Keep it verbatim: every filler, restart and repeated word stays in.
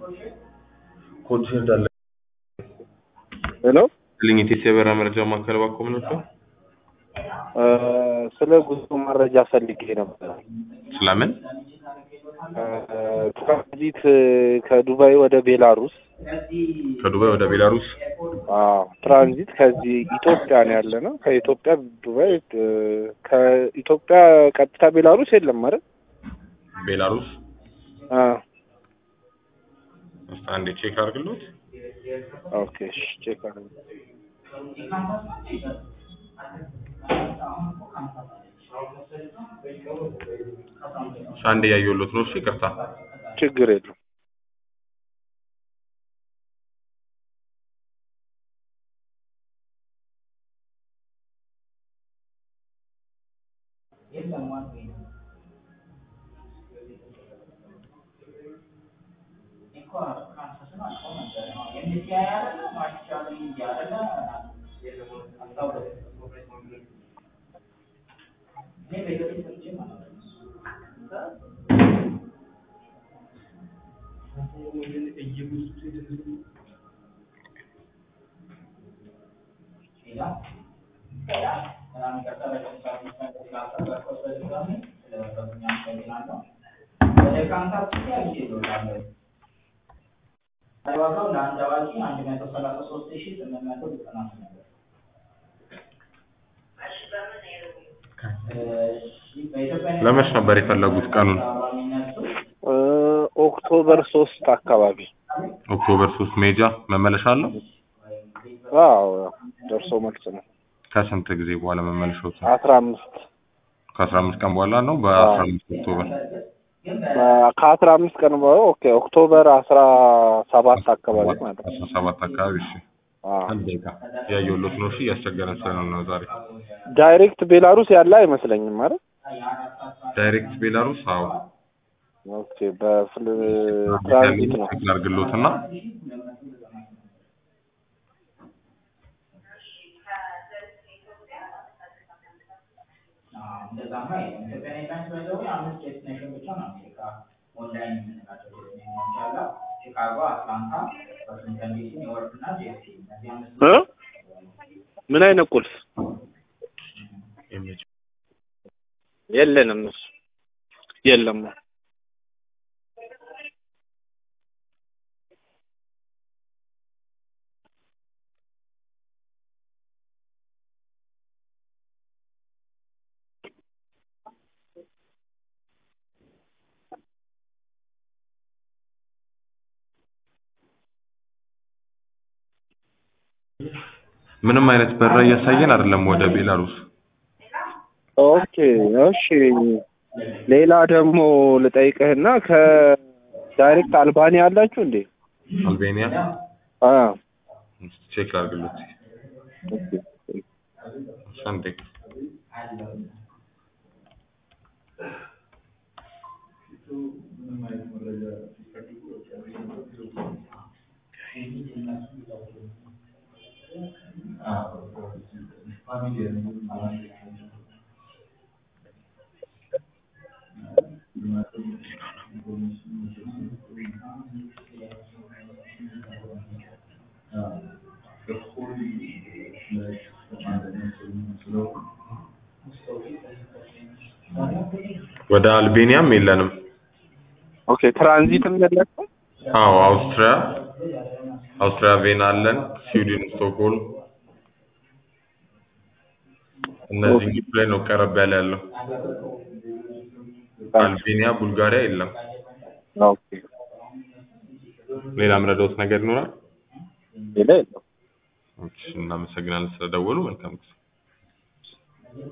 ኮንሲል ዳለ ሄሎ ሊንክ የሰበራ መረጃ ማከል ባቆም ነው ስለ ጉዞ መረጃ ፈልጌ ነበር። ስለምን ትራንዚት ከዱባይ ወደ ቤላሩስ ከዱባይ ወደ ቤላሩስ አዎ ትራንዚት ከዚህ ኢትዮጵያ ነው ያለነው ከኢትዮጵያ ዱባይ ከኢትዮጵያ ቀጥታ ቤላሩስ የለም ማለት ቤላሩስ አ አንዴ ቼክ አድርግሉት ኦኬ ቼክ አድርግ አንዴ ያየሁት ነው እሺ ይቅርታ ችግር የለም አይዋጋው ለአንድ አዋቂ አንድ መቶ ሰላሳ ሦስት ሺህ ስምንት መቶ ዘጠና ነበር። ለመች ነበር የፈለጉት ቀኑን? ኦክቶበር ሶስት አካባቢ ኦክቶበር ሶስት ሜጃ መመለሻ አለው? አዎ ደርሶ መልስ ነው። ከስንት ጊዜ በኋላ መመለሻው? አስራ አምስት ከአስራ አምስት ቀን በኋላ ነው በአስራ አምስት ኦክቶበር ከአስራ አምስት ቀን በኋላ ኦኬ ኦክቶበር አስራ ሰባት አካባቢ ማለት ነው። አስራ ሰባት አካባቢ እሺ አንዴጋ ያየሁት ነው እሺ ያስቸገረን ስለሆነ ዛሬ ዳይሬክት ቤላሩስ ያለ አይመስለኝም ማለት ዳይሬክት ቤላሩስ አዎ ኦኬ በፍል ትራንዚት ነው አድርግሎትና እንደዛማ ኢንተርኔት ባይዘው አምስት ዴስቲኔሽን ብቻ ነው አሜሪካ ኦንላይን የምንላቸው ዴስቲኔሽን አለ ቺካጎ አትላንታ ዋሽንግተን ዲሲ ኒውዮርክ እና ጄሲ እ ምን አይነት ቁልፍ የለንም የለም ምንም አይነት በራ እያሳየን አይደለም ወደ ቤላሩስ ኦኬ እሺ ሌላ ደግሞ ልጠይቅህና ከዳይሬክት አልባኒያ አላችሁ እንዴ አልባኒያ አ ቼክ አድርግሉት ሰንዴ ወደ አልቤኒያም የለንም ኦኬ ትራንዚትም የለንም አዎ አውስትሪያ አውስትሪያ ቬና አለን ስዊድን ስቶክሆልም እነዚህ ፕሌን ነው ቀረብ ያለ ያለው አልቤኒያ ቡልጋሪያ የለም ኦኬ ሌላ ምረዶት ነገር ይኖራል ሌላ የለም እሺ እናመሰግናለን ስለደወሉ መልካም